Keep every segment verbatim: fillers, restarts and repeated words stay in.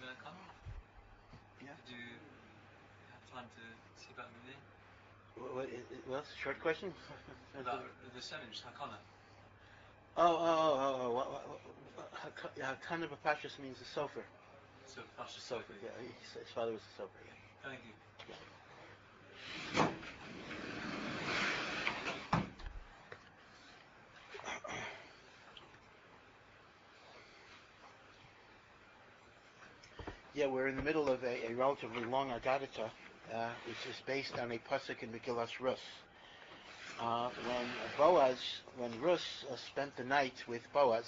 come? Yeah. Did you have time to see about the movie? What, what, well, short question? About the seven, Hakana. Oh, oh, oh, oh, oh. What, what, what, Hakana Bapashas means a sofer. So, Pasha Sofer, Sophie. yeah. He, his father was a sofer, yeah. Thank you. Yeah, we're in the middle of a, a relatively long Agadita, uh, which is based on a pasuk in Megillas Rus. Uh, when Boaz, when Rus uh, spent the night with Boaz,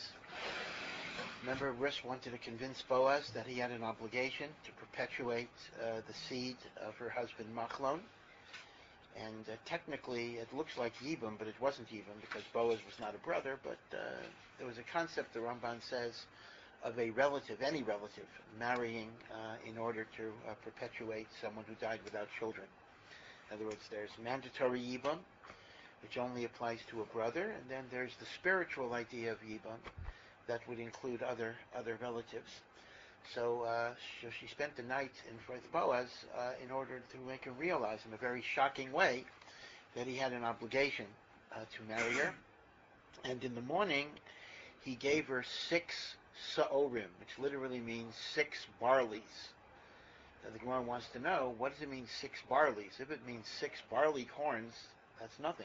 remember Rus wanted to convince Boaz that he had an obligation to perpetuate uh, the seed of her husband Machlon. And uh, technically it looks like Yibam, but it wasn't Yibam because Boaz was not a brother, but uh, there was a concept, the Ramban says, of a relative, any relative, marrying uh, in order to uh, perpetuate someone who died without children. In other words, there's mandatory Yibam, which only applies to a brother, and then there's the spiritual idea of Yibam that would include other other relatives. So, uh, so she spent the night in with Boaz uh, in order to make him realize in a very shocking way that he had an obligation uh, to marry her. And in the morning, he gave her six sa'orim, which literally means six barleys. Now the Gemara wants to know, what does it mean six barleys? If it means six barley corns, that's nothing.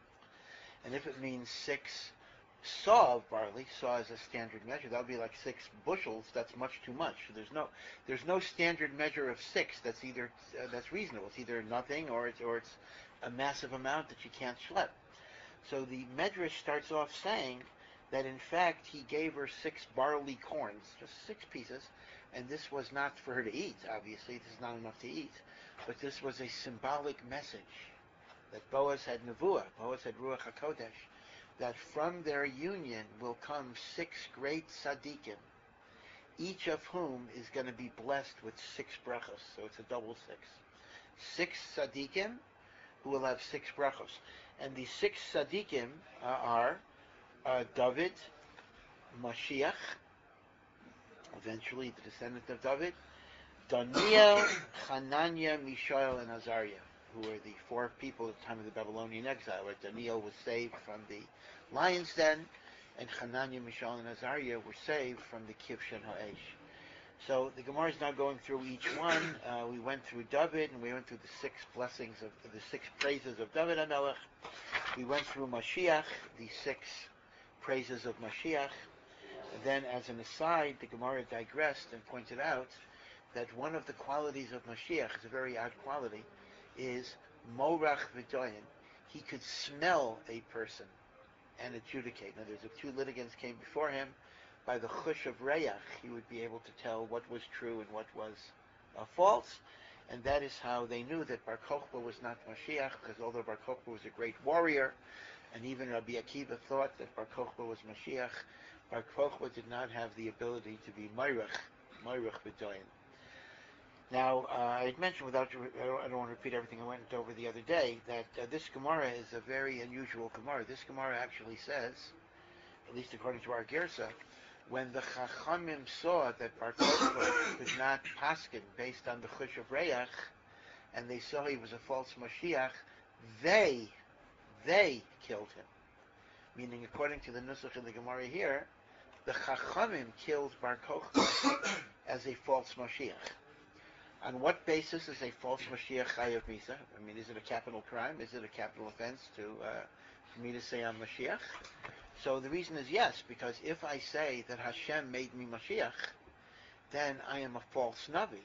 And if it means six saw of barley, saw is a standard measure, that would be like six bushels, that's much too much. There's no there's no standard measure of six that's either uh, that's reasonable. It's either nothing or it's or it's a massive amount that you can't schlep. So the Medrash starts off saying that in fact he gave her six barley corns, just six pieces, and this was not for her to eat, obviously, this is not enough to eat, but this was a symbolic message that Boaz had Nevuah, Boaz had Ruach HaKodesh, that from their union will come six great tzaddikim, each of whom is going to be blessed with six brachos, so it's a double six. Six tzaddikim who will have six brachos. And the six tzaddikim uh, are uh, David, Mashiach, eventually the descendant of David, Daniel, Hananiah, Mishael, and Azariah, who were the four people at the time of the Babylonian exile. Right? Daniel was saved from the lion's den, and Hananiah, Mishael, and Azariah were saved from the Kivshan Ha'esh. So the Gemara is now going through each one. Uh, we went through David, and we went through the six blessings of the six praises of David HaMelech. We went through Mashiach, the six praises of Mashiach. And then, as an aside, the Gemara digressed and pointed out that one of the qualities of Mashiach is a very odd quality, is Morach V'Doyin. He could smell a person and adjudicate. Now, there's if two litigants came before him, by the chush of Reyach, he would be able to tell what was true and what was uh, false. And that is how they knew that Bar Kokhba was not Mashiach, because although Bar Kokhba was a great warrior, and even Rabbi Akiva thought that Bar Kokhba was Mashiach, Bar Kokhba did not have the ability to be Moirach, Moirach V'Doyin. Now, uh, I had mentioned, without I don't, I don't want to repeat everything I went over the other day, that uh, this Gemara is a very unusual Gemara. This Gemara actually says, at least according to our Gersa, when the Chachamim saw that Bar Kokhba could not paskin based on the Chush of Reyach, and they saw he was a false Mashiach, they, they killed him. Meaning, according to the Nusach of the Gemara here, the Chachamim killed Bar Kokhba as a false Mashiach. On what basis is a false Mashiach Chayav Misa? I mean, is it a capital crime? Is it a capital offense to uh, for me to say I'm Mashiach? So the reason is yes, because if I say that Hashem made me Mashiach, then I am a false Navi.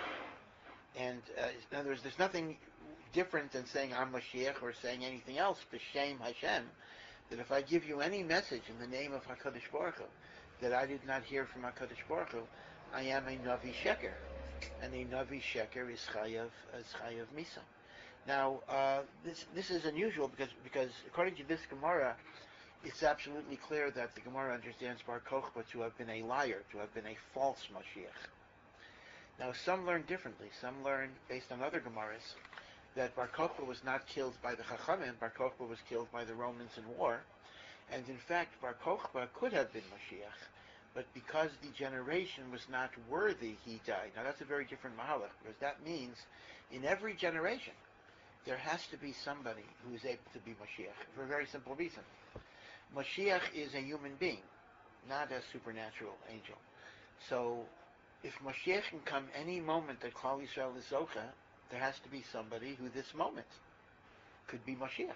And uh, in other words, there's nothing different than saying I'm Mashiach or saying anything else, B'Shem Hashem, that if I give you any message in the name of HaKadosh Baruch Hu, that I did not hear from HaKadosh Baruch Hu, I am a Navi Sheker. And a Navi Sheker is Chayav, is Chayav Misa. Now, uh, this this is unusual because, because according to this Gemara, it's absolutely clear that the Gemara understands Bar Kokhba to have been a liar, to have been a false Mashiach. Now, some learn differently. Some learn, based on other Gemaras, that Bar Kokhba was not killed by the Chachamim. Bar Kokhba was killed by the Romans in war. And in fact, Bar Kokhba could have been Mashiach, but because the generation was not worthy, he died. Now that's a very different mahalach, because that means in every generation there has to be somebody who is able to be Mashiach for a very simple reason. Mashiach is a human being, not a supernatural angel. So if Mashiach can come any moment that Klal Yisrael is Zocha, there has to be somebody who this moment could be Mashiach.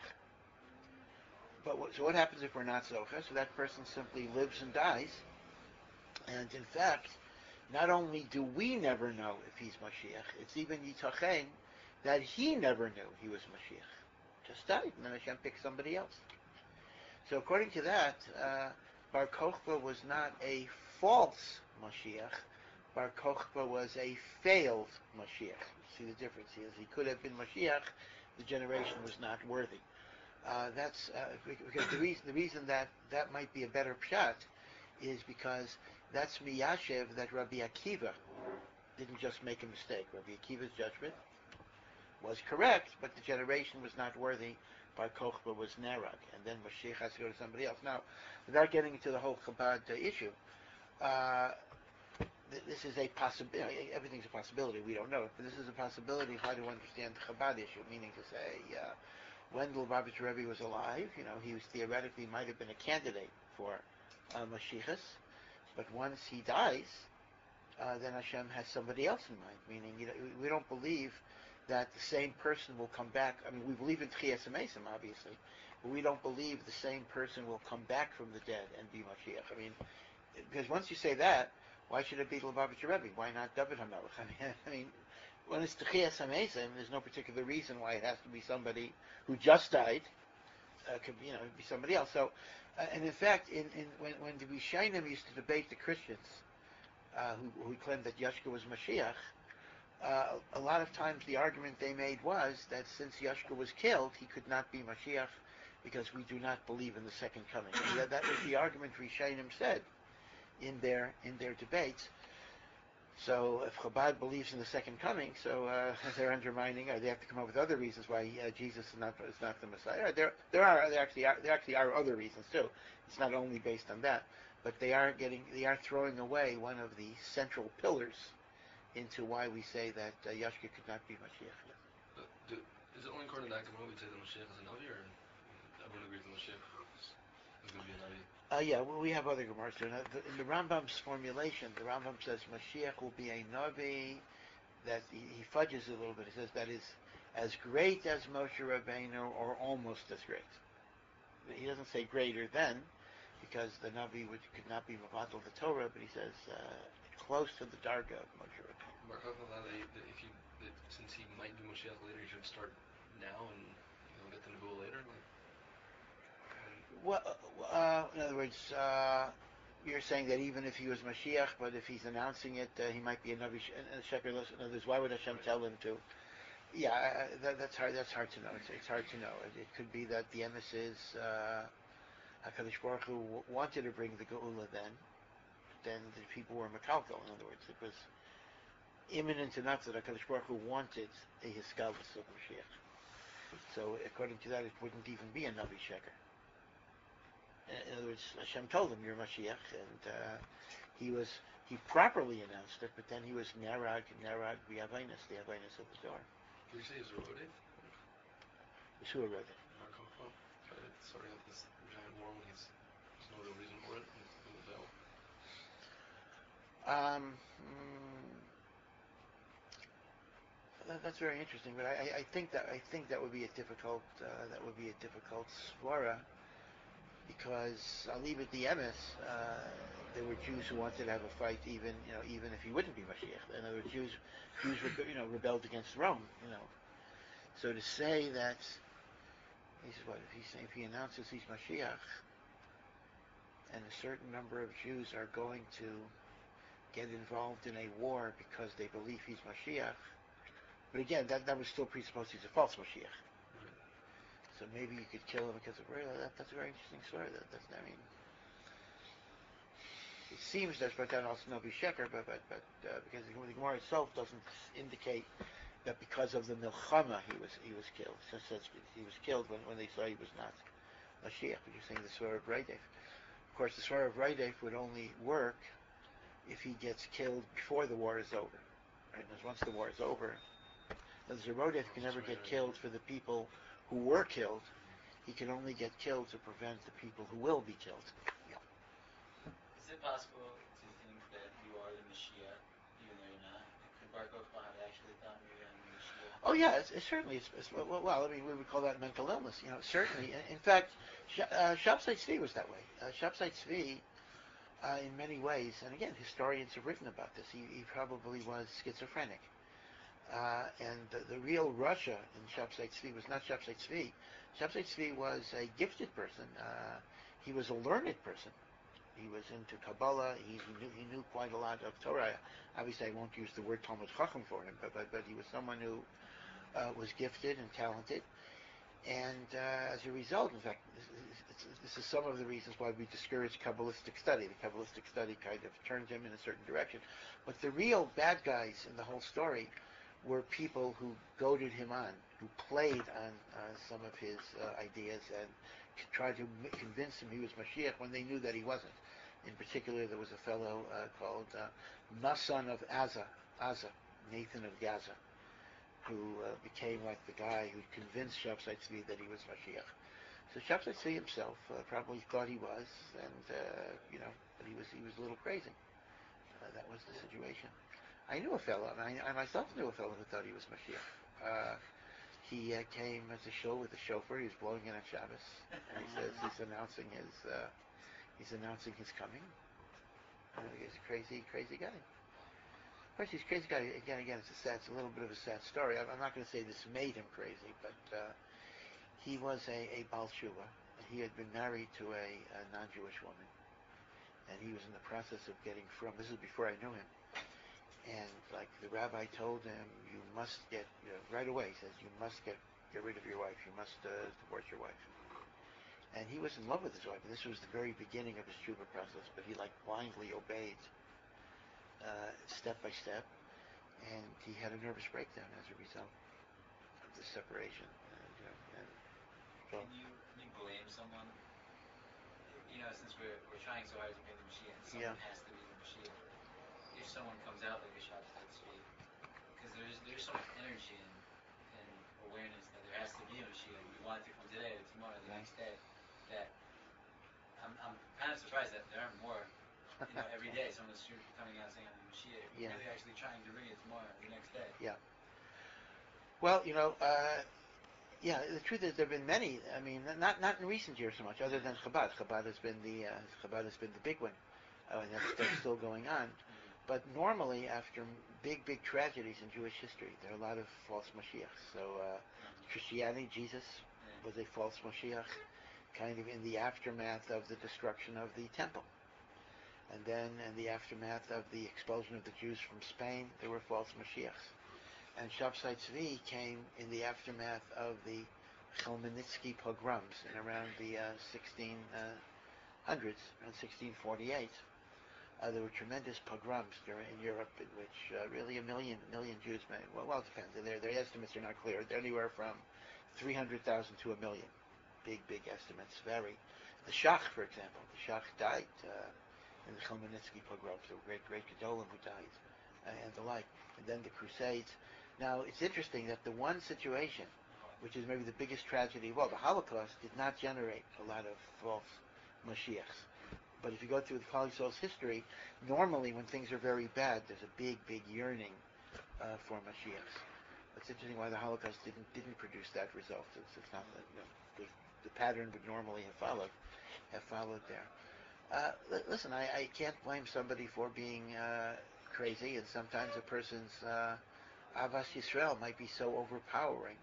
But what, so what happens if we're not Zocha? So that person simply lives and dies. And in fact, not only do we never know if he's Mashiach, it's even Yitachen that he never knew he was Mashiach. Just died, and then Hashem picked somebody else. So according to that, uh, Bar Kochba was not a false Mashiach. Bar Kochba was a failed Mashiach. See the difference? He, is, he could have been Mashiach, the generation was not worthy. Uh, that's uh, because the reason, the reason that that might be a better pshat is because that's miyashev that Rabbi Akiva didn't just make a mistake. Rabbi Akiva's judgment was correct, but the generation was not worthy. Bar Kochba was Nerag, and then Mashiach has to go to somebody else. Now, without getting into the whole Chabad uh, issue, uh, th- this is a possibility. Everything's a possibility. We don't know it, but this is a possibility of how to understand the Chabad issue. Meaning to say, uh, when Lubavitch Rebbe was alive, you know, he was theoretically might have been a candidate for uh, Mashiachas, but once he dies, uh, then Hashem has somebody else in mind. Meaning, you know, we don't believe that the same person will come back. I mean, we believe in Tchias HaMesim, obviously, but we don't believe the same person will come back from the dead and be Mashiach. I mean, because once you say that, why should it be Lubavitch Rebbe? Why not David HaMelech? I mean, I mean, when it's Tchias HaMesim, there's no particular reason why it has to be somebody who just died. Uh, could be, you know, be somebody else. So, uh, and in fact, in, in when when the Rishonim used to debate the Christians uh, who, who claimed that Yashka was Mashiach, Uh, a lot of times the argument they made was that since Yashka was killed, he could not be Mashiach because we do not believe in the second coming. And that, that was the argument Rishonim said in their in their debates. So if Chabad believes in the second coming, so uh, they're undermining, or they have to come up with other reasons why uh, Jesus is not is not the Messiah. There there are there actually are there actually are other reasons too. It's not only based on that, but they are getting they are throwing away one of the central pillars into why we say that uh, Yashka could not be Mashiach. Uh, do, is it only according to the Gemara we say that Mashiach is a Navi, or everyone agrees that Mashiach is, is going to be a Navi? Uh, yeah, well, we have other Gemaras. In the, in the Rambam's formulation, the Rambam says Mashiach will be a Navi, that he, he fudges a little bit. He says that is as great as Moshe Rabbeinu, or almost as great. He doesn't say greater than, because the Navi would, could not be Mavatal the Torah, but he says uh, close to the Darga of Moshe Rabbeinu. Bar Kochba, that if you, that since he might be Mashiach later, you should start now and you know get the Nebuah later. Like, well, uh, in other words, uh, you're saying that even if he was Mashiach, but if he's announcing it, uh, he might be a Navi Sheker. In other words, why would Hashem tell him to? Yeah, uh, that, that's hard. That's hard to know. It's, it's hard to know. It, it could be that the emissaries, uh, Hakadosh Baruch Hu wanted to bring the Geula then. Then the people were Mekalkel. In other words, it was imminent enough that HaKadosh Baruch Hu wanted a Hiskalus of Mashiach. So according to that, it wouldn't even be a Navi Sheker. In other words, Hashem told him, you're Mashiach, and uh, he was, he properly announced it, but then he was Nerag, Nerag, the Avinus, the Avinus of the door. did you say he's a Rodeh? Yeshua wrote it. Bar Kochba? Sorry, have this giant war when he's there's no real reason for it. He's in the veil. Um, mm, that, that's very interesting, but I, I think that I think that would be a difficult uh, that would be a difficult svara, because I'll leave it the emes. Uh, there were Jews who wanted to have a fight, even you know, even if he wouldn't be Mashiach. In other words, Jews, Jews, rebe- you know, rebelled against Rome. You know, so to say that he says, what if he if he announces he's Mashiach, and a certain number of Jews are going to get involved in a war because they believe he's Mashiach, but again, that that would still presuppose he's a false Mashiach. So maybe you could kill him because of really that, that's a very interesting story. That that's I mean, it seems that's but then also Navi Sheker, but but but uh, because the Gemara itself doesn't indicate that because of the milchama he was he was killed. It says he was killed when, when they saw he was not Mashiach. But you're saying the story of Reidev. course, the Svar of Raidef would only work if he gets killed before the war is over. Right? Because once the war is over, the Zerodef can never get killed for the people who were killed. He can only get killed to prevent the people who will be killed. Yeah. Is it possible to think that you are the Mashiach, even though you're not? Could Bar Kokhba have actually thought maybe I'm the Mashiach? Oh yeah, it's, it's certainly. It's, it's, well, well, I mean, we would call that mental illness. You know, certainly. In, in fact, Sh- uh, Shabtai Tzvi was that way. Uh, Shabtai Tzvi, uh, in many ways, and again, historians have written about this. He, he probably was schizophrenic. Uh, and the, the real Russia in Shabtai Tzvi was not Shabtai Tzvi. Shabtai Tzvi was a gifted person. Uh, he was a learned person. He was into Kabbalah. He, he knew he knew quite a lot of Torah. Obviously, I won't use the word Talmud Chacham for him, but but, but he was someone who uh, was gifted and talented. And uh, as a result, in fact, this is, this is some of the reasons why we discourage Kabbalistic study. The Kabbalistic study kind of turned him in a certain direction. But the real bad guys in the whole story were people who goaded him on, who played on uh, some of his uh, ideas and c- tried to m- convince him he was Mashiach when they knew that he wasn't. In particular, there was a fellow uh, called uh, Nasan of Aza, Aza, Nathan of Gaza, who uh, became like the guy who convinced Shabtai Tzvi that he was Mashiach. So Shabtai Tzvi himself uh, probably thought he was, and uh, you know, but he was he was a little crazy. Uh, that was the situation. I knew a fellow, and I, I myself knew a fellow who thought he was Mashiach. Uh, he uh, came as a show with a chauffeur. He was blowing in on Shabbos, and he says he's announcing his uh, he's announcing his coming. Uh, he's a crazy, crazy guy. Of course, he's a crazy guy. Again, again, it's a sad, it's a little bit of a sad story. I'm, I'm not going to say this made him crazy, but uh, he was a, a Baal Tshuva. He had been married to a, a non-Jewish woman, and he was in the process of getting from. This is before I knew him. And like the rabbi told him, you must get, you know, right away, he says, you must get get rid of your wife. You must uh, divorce your wife. And he was in love with his wife. And this was the very beginning of his tshuva process. But he like blindly obeyed uh, step by step. And he had a nervous breakdown as a result of the separation. And, you know, and so, Can you, can you blame someone? You know, since we're, we're trying so hard to bring the Mashiach, someone Yeah. has to be the Mashiach. If someone comes out like a Shabtai Tzvi, because there's there's so much energy and, and awareness that there has to be a Mashiach. We want it to come today, or tomorrow, the Right. next day. That I'm I'm kind of surprised that there aren't more. You know, every day someone's coming out saying I'm the Mashiach. Yeah. Really, actually trying to bring it tomorrow, the next day. yeah. Well, you know, uh, yeah, the truth is there have been many. I mean, not not in recent years so much, other than Chabad. Chabad has been the uh, Chabad has been the big one, uh, and that's, that's still going on. But normally, after big big tragedies in Jewish history, there are a lot of false Mashiachs. So uh, Christianity, Jesus was a false Mashiach, kind of in the aftermath of the destruction of the temple, and then in the aftermath of the expulsion of the Jews from Spain, there were false Mashiachs. And Shabtai Tzvi came in the aftermath of the Chmielnicki pogroms in around the uh, sixteen hundreds, around sixteen forty-eight. Uh, there were tremendous pogroms during, in Europe in which uh, really a million million Jews, may, well, well, it depends. Their, their estimates are not clear. They're anywhere from three hundred thousand to a million. Big, big estimates vary. The Shach, for example, the Shach died uh, in the Chmielnicki pogroms. There were great, great Gedolim who died, uh, and the like. And then the Crusades. Now, it's interesting that the one situation, which is maybe the biggest tragedy of all, the Holocaust, did not generate a lot of false Mashiachs. But if you go through the Klal Yisrael's history, normally when things are very bad, there's a big, big yearning uh, for Mashiachs. It's interesting why the Holocaust didn't didn't produce that result. It's, it's not that, you know, the, the pattern would normally have followed have followed there. Uh, li- listen, I, I can't blame somebody for being uh, crazy, and sometimes a person's uh, Avas Yisrael might be so overpowering,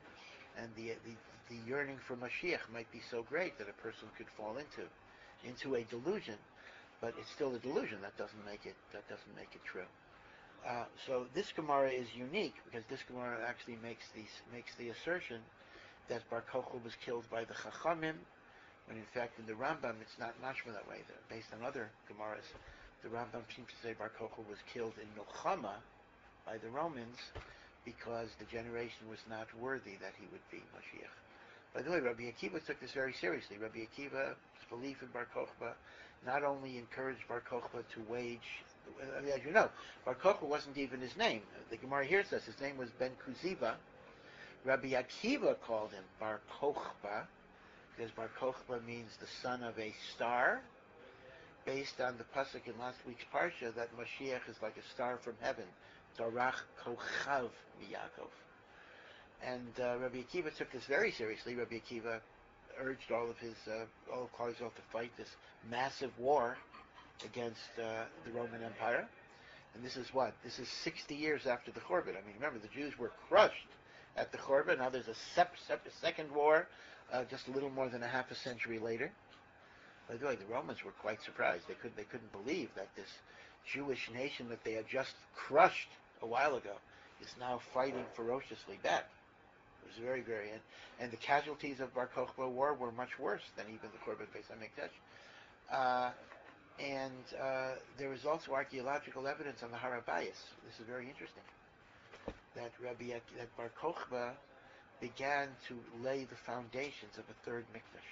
and the, the the yearning for Mashiach might be so great that a person could fall into into a delusion, but it's still a delusion. That doesn't make it that doesn't make it true. Uh, so this Gemara is unique because this Gemara actually makes the makes the assertion that Bar Kokhba was killed by the Chachamim, when in fact in the Rambam it's not mashma that way. Based on other Gemaras, the Rambam seems to say Bar Kokhba was killed in Milchama by the Romans because the generation was not worthy that he would be Mashiach. By the way, Rabbi Akiva took this very seriously. Rabbi Akiva's belief in Bar Kokhba not only encouraged Bar Kokhba to wage, as you know, Bar Kokhba wasn't even his name. The Gemara here says his name was Ben Kuziva. Rabbi Akiva called him Bar Kokhba, because Bar Kokhba means the son of a star, based on the pasuk in last week's parsha that Mashiach is like a star from heaven, Darach Kochav Miyakov. And uh, Rabbi Akiva took this very seriously. Rabbi Akiva urged all of his, uh, all of Klal Yisrael to fight this massive war against uh, the Roman Empire. And this is what? This is sixty years after the Churban. I mean, remember, the Jews were crushed at the Churban. Now there's a sep- sep- second war, uh, just a little more than a half a century later. By the way, the Romans were quite surprised. They could they couldn't believe that this Jewish nation that they had just crushed a while ago is now fighting ferociously back. It was very, very, and, and the casualties of Bar Kokhba war were much worse than even the Churban Beis HaMikdash. Uh, and uh, there is also archaeological evidence on the Har HaBayis. This is very interesting. That Rabbi Ak- that Bar Kokhba began to lay the foundations of a third mikdash.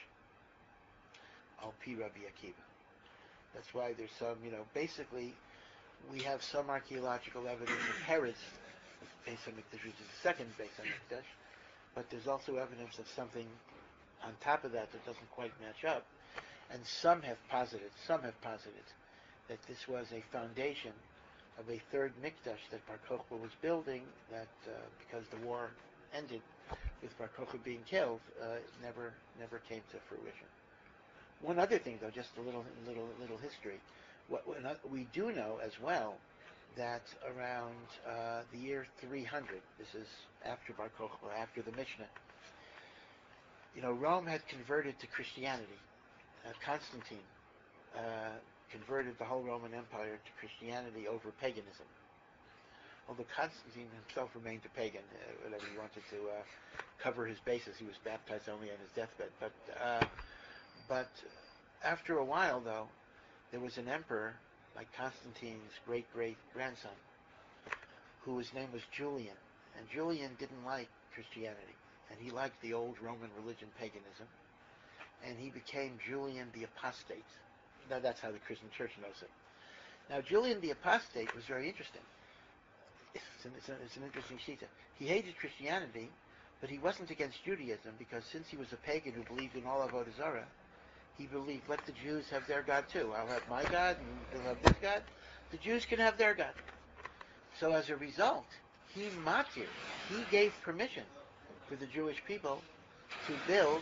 Al Pi Rabbi Akiva. That's why there's some, you know, basically we have some archaeological evidence of Herod's Beis HaMikdash, which is the second Beis HaMikdash, but there's also evidence of something on top of that that doesn't quite match up. And some have posited, some have posited that this was a foundation of a third mikdash that Bar Kokhba was building, that uh, because the war ended with Bar Kokhba being killed, uh, it never never came to fruition. One other thing, though, just a little little little history. What, what we do know as well that around uh, the year three hundred, this is after Bar Kokhba, after the Mishnah, you know, Rome had converted to Christianity. Uh, Constantine uh, converted the whole Roman Empire to Christianity over paganism. Although Constantine himself remained a pagan, uh, whatever he wanted to uh, cover his bases, he was baptized only on his deathbed. But uh, but after a while, though, there was an emperor, like Constantine's great-great-grandson, whose name was Julian. And Julian didn't like Christianity, and he liked the old Roman religion, paganism. And he became Julian the Apostate. Now that's how the Christian Church knows it. Now Julian the Apostate was very interesting. It's an, it's, an, it's an interesting shita. He hated Christianity, but he wasn't against Judaism, because since he was a pagan who believed in all of Avodah Zarah, he believed, let the Jews have their God too. I'll have my God, and you'll have this God. The Jews can have their God. So as a result, he matir, he gave permission for the Jewish people to build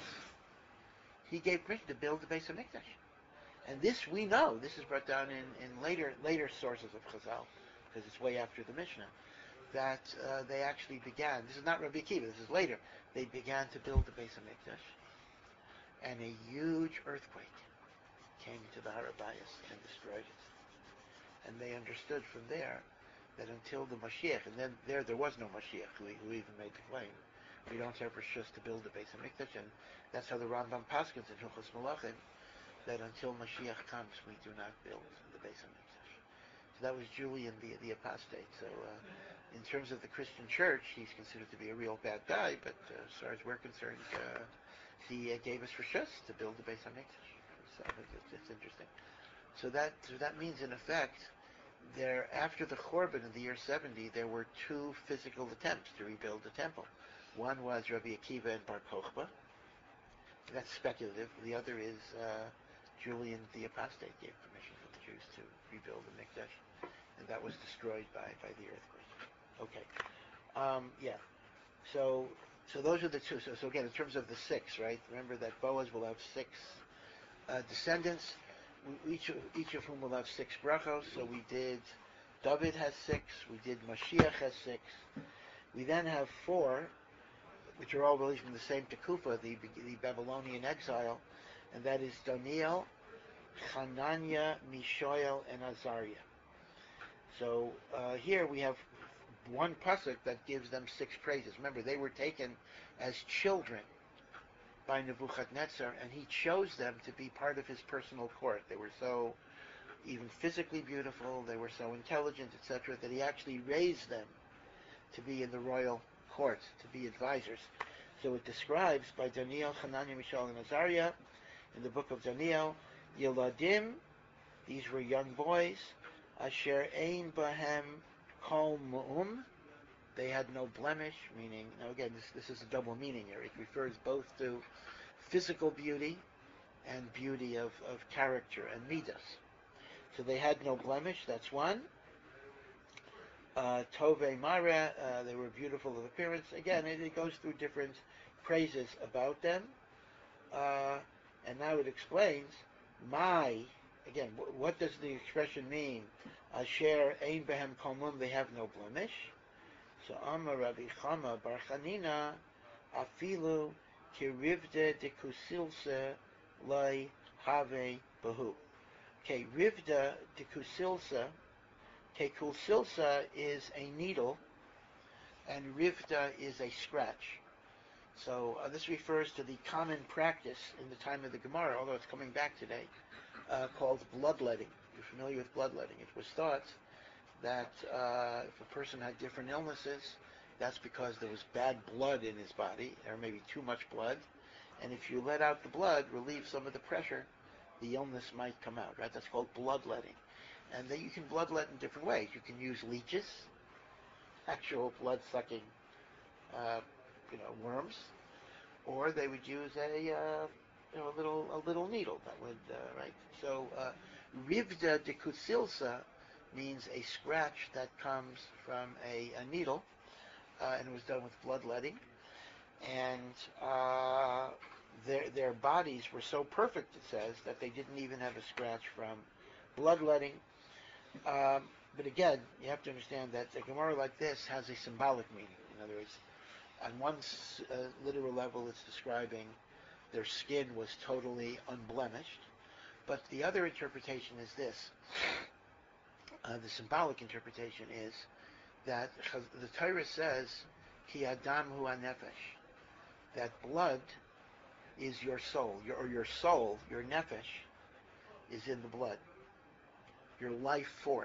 He gave permission to build the Beis HaMikdash. And this we know, this is brought down in, in later later sources of Chazal, because it's way after the Mishnah, that uh, they actually began, this is not Rabbi Akiva, this is later, they began to build the Beis HaMikdash, and a huge earthquake came to the Har HaBayis and destroyed it. And they understood from there that until the Mashiach, and then there there was no Mashiach who, who even made the claim, we don't have rishus to build the Beis HaMikdash, and that's how the Rambam paskins in Hilchos Malachim, that until Mashiach comes, we do not build the Beis HaMikdash. So that was Julian the, the Apostate. So uh, in terms of the Christian Church, he's considered to be a real bad guy, but uh, as far as we're concerned, uh, he uh, gave us rishus to build the Beis HaMikdash. So it's, it's interesting. So that so that means, in effect, there after the Churban in the year seventy, there were two physical attempts to rebuild the temple. One was Rabbi Akiva and Bar Kokhba. That's speculative. The other is uh, Julian the Apostate gave permission for the Jews to rebuild the Mikdash, and that was destroyed by, by the earthquake. Okay. Um, yeah. So so those are the two. So, so again, in terms of the six, right? Remember that Boaz will have six uh, descendants, each of, each of whom will have six brachos. So we did, David has six. We did Mashiach has six. We then have four, which are all really from the same Tekufa, the, the Babylonian exile, and that is Daniel, Hananiah, Mishael, and Azariah. So uh, here we have one pasuk that gives them six praises. Remember, they were taken as children by Nebuchadnezzar, and he chose them to be part of his personal court. They were so even physically beautiful, they were so intelligent, et cetera, that he actually raised them to be in the royal court, to be advisors. So it describes by Daniel, Hananiah, Mishael, and Azariah in the book of Daniel, Yeladim, these were young boys, Asher Ein Bahem Kol Mu'um, they had no blemish, meaning, now again, this, this is a double meaning here. It refers both to physical beauty and beauty of, of character and midas. So they had no blemish, that's one. Uh, Tove Mara, uh, they were beautiful of appearance. Again, it, it goes through different praises about them. Uh, and now it explains, my, again, w- what does the expression mean? Asher Ein Behem Kol Mu'um, they have no blemish. So Amar Rabbi Chama Bar Chanina, Afilu Kirivde de Kusilse Lai Have Bahu. Okay, Rivda de Kusilsa. Okay, Kusilsa is a needle, and Rivda is a scratch. So uh, this refers to the common practice in the time of the Gemara, although it's coming back today, uh, called bloodletting. You're familiar with bloodletting. It was thought that uh, if a person had different illnesses, that's because there was bad blood in his body, or maybe too much blood, and if you let out the blood, relieve some of the pressure, the illness might come out, right? That's called bloodletting. And then you can bloodlet in different ways. You can use leeches, actual blood-sucking, uh, you know, worms, or they would use a, uh, you know, a little, a little needle that would, uh, right? So, uh, rivda de kusilsa means a scratch that comes from a, a needle, uh, and it was done with bloodletting. And uh, their their bodies were so perfect, it says, that they didn't even have a scratch from bloodletting. Um, but again, you have to understand that a Gemara like this has a symbolic meaning. In other words, on one uh, literal level, it's describing their skin was totally unblemished. But the other interpretation is this. Uh, the symbolic interpretation is that the Torah says, Ki Adam hu hanefesh, that blood is your soul, your, or your soul, your nefesh, is in the blood, your life force.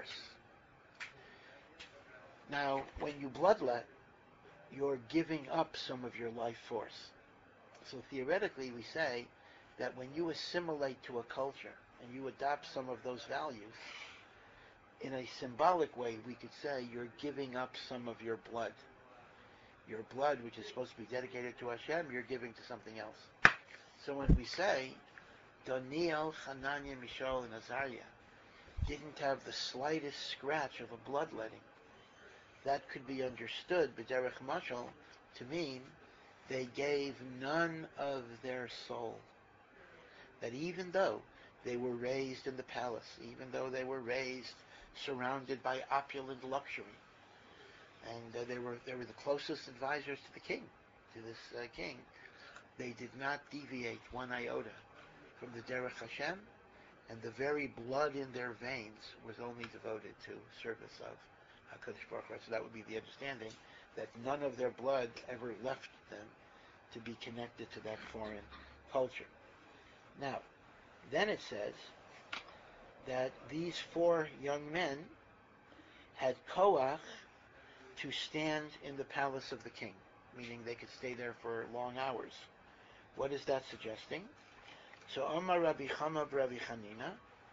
Now, when you bloodlet, you're giving up some of your life force. So theoretically, we say that when you assimilate to a culture and you adopt some of those values, in a symbolic way, we could say you're giving up some of your blood. Your blood, which is supposed to be dedicated to Hashem, you're giving to something else. So when we say, Daniel, Hananiah, Mishael, and Azariah didn't have the slightest scratch of a bloodletting, that could be understood, b'derech mashal, to mean they gave none of their soul. That even though they were raised in the palace, even though they were raised surrounded by opulent luxury, and uh, they were they were the closest advisors to the king, to this uh, king, they did not deviate one iota from the derech Hashem, and the very blood in their veins was only devoted to service of HaKadosh Baruch Hu. So that would be the understanding that none of their blood ever left them to be connected to that foreign culture. Now, then it says that these four young men had koach to stand in the palace of the king, meaning they could stay there for long hours. What is that suggesting? So Omar Rabbi Chama Rabbi Chanina,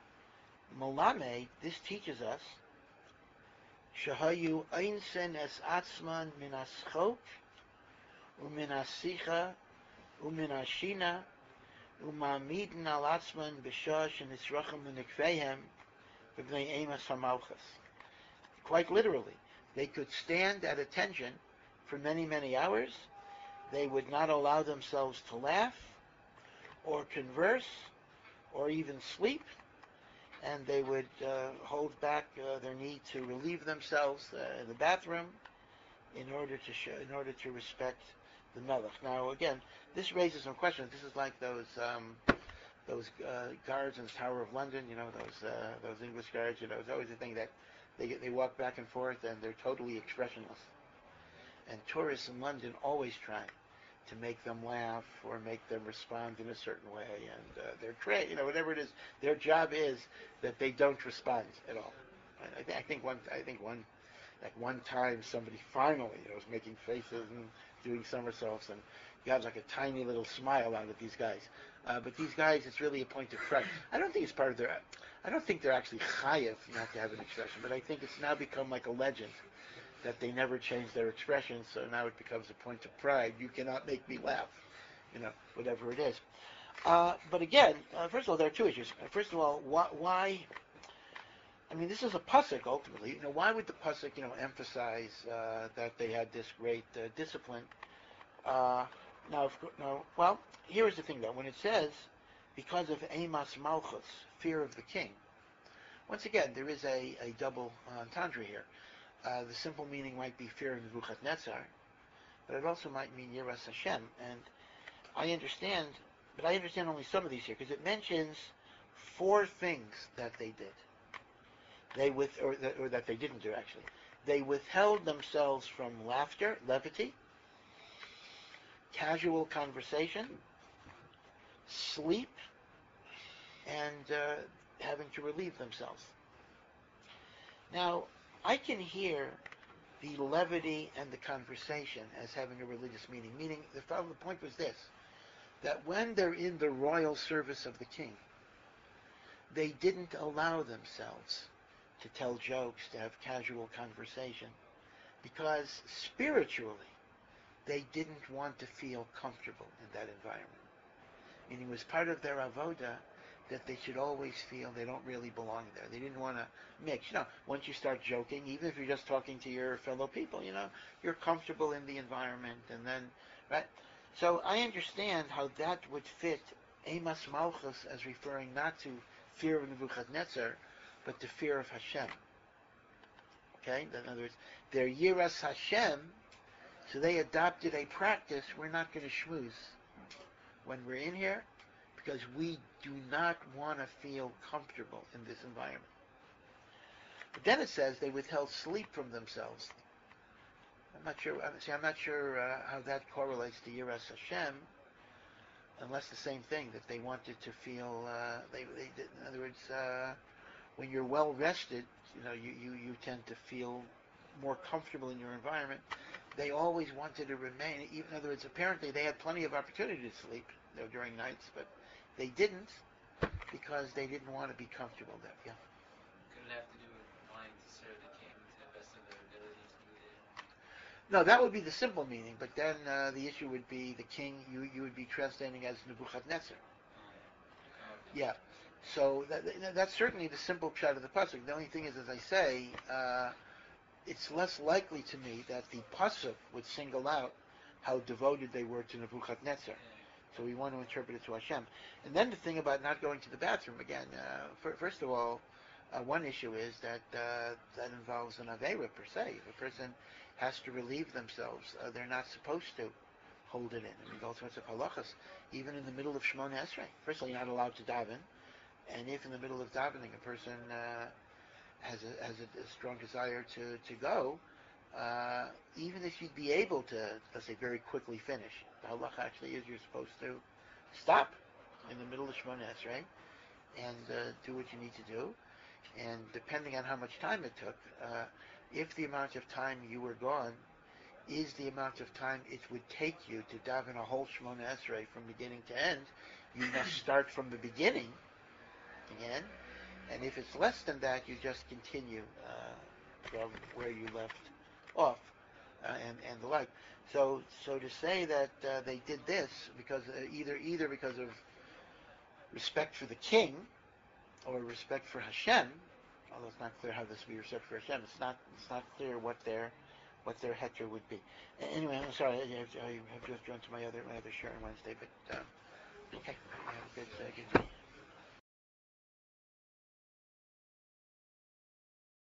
Molame, this teaches us, Shahayu einsen es atzman min aschok, umin asicha, umin ashina, umamidin al atzman b'shosh and israchim unikveihem b'bnei emas hamalchus. Quite literally, they could stand at attention for many, many hours. They would not allow themselves to laugh or converse or even sleep, and they would uh, hold back uh, their need to relieve themselves uh, in the bathroom in order to show, in order to respect the melech. Now, again, this raises some questions. This is like those um, those uh, guards in the Tower of London. You know, those uh, those English guards. You know, it's always the thing that they they walk back and forth and they're totally expressionless. And tourists in London always try to make them laugh or make them respond in a certain way, and uh, they're trained, you know, whatever it is, their job is that they don't respond at all. I, I, th- I think one, I think one, like one time, somebody finally, you know, was making faces and doing somersaults, and you have like a tiny little smile out of these guys. Uh, but these guys, it's really a point of pride. I don't think it's part of their. I don't think they're actually chayev not to have an expression, but I think it's now become like a legend that they never change their expression. So now it becomes a point of pride. You cannot make me laugh, you know, whatever it is. Uh, but again, uh, first of all, there are two issues. First of all, why? why I mean, this is a pasuk ultimately. You know, why would the pasuk, you know, emphasize uh, that they had this great uh, discipline? Uh, now, of course, now, well, here is the thing though. When it says, because of emas malchus, fear of the king, once again, there is a, a double entendre here. Uh, the simple meaning might be fear of Nebuchadnezzar, but it also might mean Yiras Hashem. And I understand, but I understand only some of these here, because it mentions four things that they did. They with, or, that, or that they didn't do actually. They withheld themselves from laughter, levity, casual conversation, sleep, and uh, having to relieve themselves. Now, I can hear the levity and the conversation as having a religious meaning. Meaning, the, the point was this, that when they're in the royal service of the king, they didn't allow themselves to tell jokes, to have casual conversation, because spiritually, they didn't want to feel comfortable in that environment. Meaning it was part of their avoda that they should always feel they don't really belong there. They didn't want to mix. You know, once you start joking, even if you're just talking to your fellow people, you know, you're comfortable in the environment, and then, right? So I understand how that would fit emas malchus as referring not to fear of Nebuchadnezzar, but to fear of Hashem. Okay? In other words, their Yiras Hashem, so they adopted a practice, we're not going to schmooze when we're in here, because we do not want to feel comfortable in this environment. But then it says they withheld sleep from themselves. I'm not sure. See, I'm not sure uh, how that correlates to Yiras Hashem, unless the same thing, that they wanted to feel. Uh, they, they did, in other words, uh, when you're well rested, you know, you, you, you tend to feel more comfortable in your environment. They always wanted to remain. Even in other words, apparently they had plenty of opportunity to sleep, you know, during nights, but they didn't because they didn't want to be comfortable there. Yeah. Could it have to do with wanting to serve the king to the best of their ability to do that? No, that would be the simple meaning. But then uh, the issue would be the king. You you would be translating as Nebuchadnezzar. Yeah. So that, that's certainly the simple pshat of the pasuk. The only thing is, as I say, uh, it's less likely to me that the pasuk would single out how devoted they were to Nebuchadnezzar. So we want to interpret it to Hashem. And then the thing about not going to the bathroom, again, uh, for, first of all, uh, one issue is that uh, that involves an aveira per se. If a person has to relieve themselves, uh, they're not supposed to hold it in. I mean, all sorts of halachas, even in the middle of Shemona Esrei. First of all, you're not allowed to daven. And if in the middle of davening a person uh, has, a, has a, a strong desire to, to go, uh, even if you'd be able to, let's say, very quickly finish, the halacha actually is you're supposed to stop in the middle of Shemona Esrei and uh, do what you need to do. And depending on how much time it took, uh, if the amount of time you were gone is the amount of time it would take you to daven a whole Shemona Esrei from beginning to end, you must start from the beginning again. And if it's less than that, you just continue uh, from where you left off, uh, and and the like. So so to say that uh, they did this because uh, either either because of respect for the king or respect for Hashem, although it's not clear how this would be respect for Hashem. It's not it's not clear what their what their heter would be. Anyway, I'm sorry. I have, I have just gone to my other my other share on Wednesday, but um, okay. Have a good uh, good day.